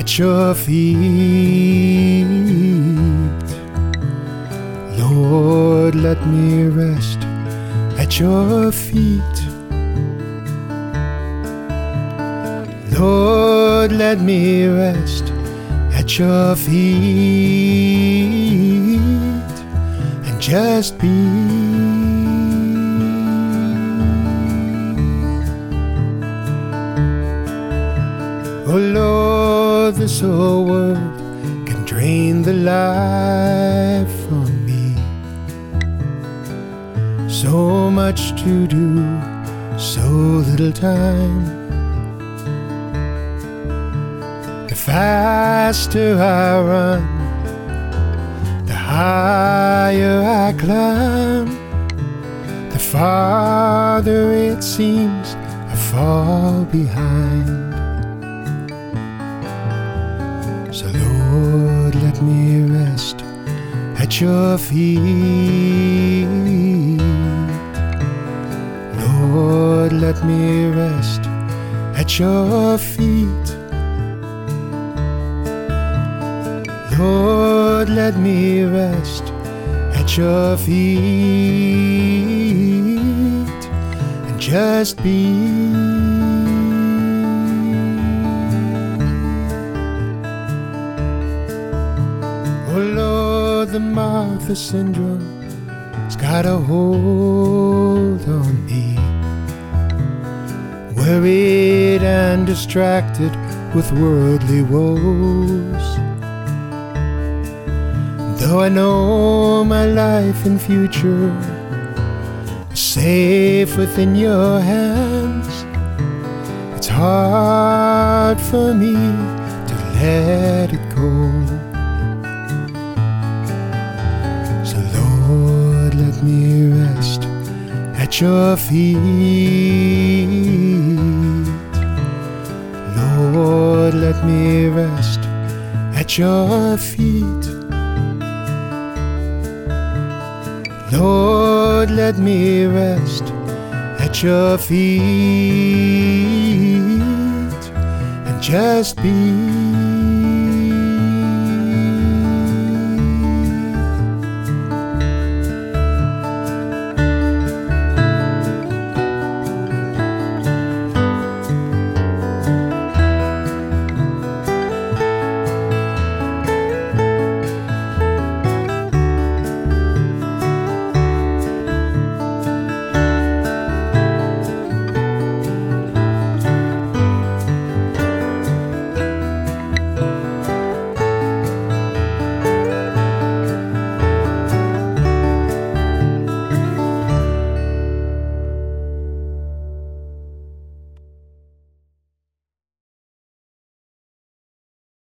at your feet. Lord, let me rest at your feet. Lord, let me rest at your feet and just be. Oh Lord, this whole world can drain the life from me. So much to do, so little time. The faster I run, the higher I climb, the farther it seems I fall behind. So Lord, let me rest at your feet. Lord, let me rest at your feet. Lord, let me rest at your feet and just be. Oh Lord, the Martha syndrome has got a hold on me. Worried and distracted with worldly woes. Though I know my life and future are safe within your hands, it's hard for me to let it go. So Lord, let me rest at your feet. Lord, let me rest at your feet. Lord, let me rest at your feet and just be.